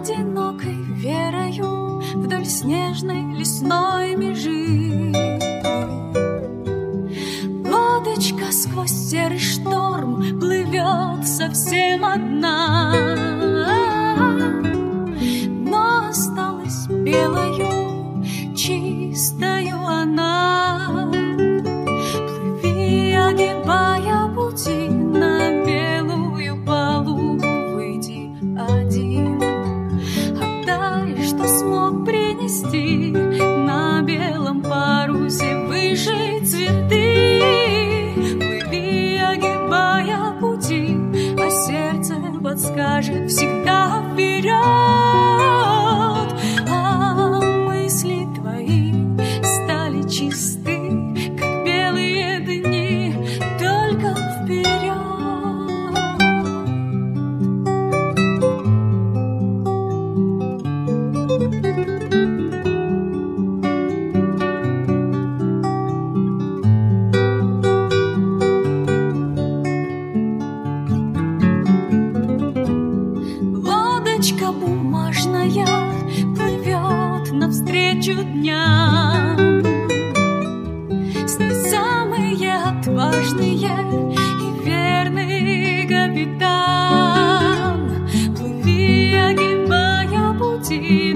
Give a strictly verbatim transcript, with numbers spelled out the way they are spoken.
одинокой верою вдоль снежной лесной межи. Лодочка сквозь серый шторм плывет совсем одна, но осталась белою, чистою она. Плыви, огибая пути, на белую палубу выйди один. Отдай, что смог принести, на белом парусе выше цветы. Плыви, огибая пути, а сердце подскажет всегда вперед. А мысли твои стали чисты, как белые дни, только вперед. Лодочка бумажная плывет навстречу дням. С ней самые отважные и верный капитан. Плыви, огибая пути,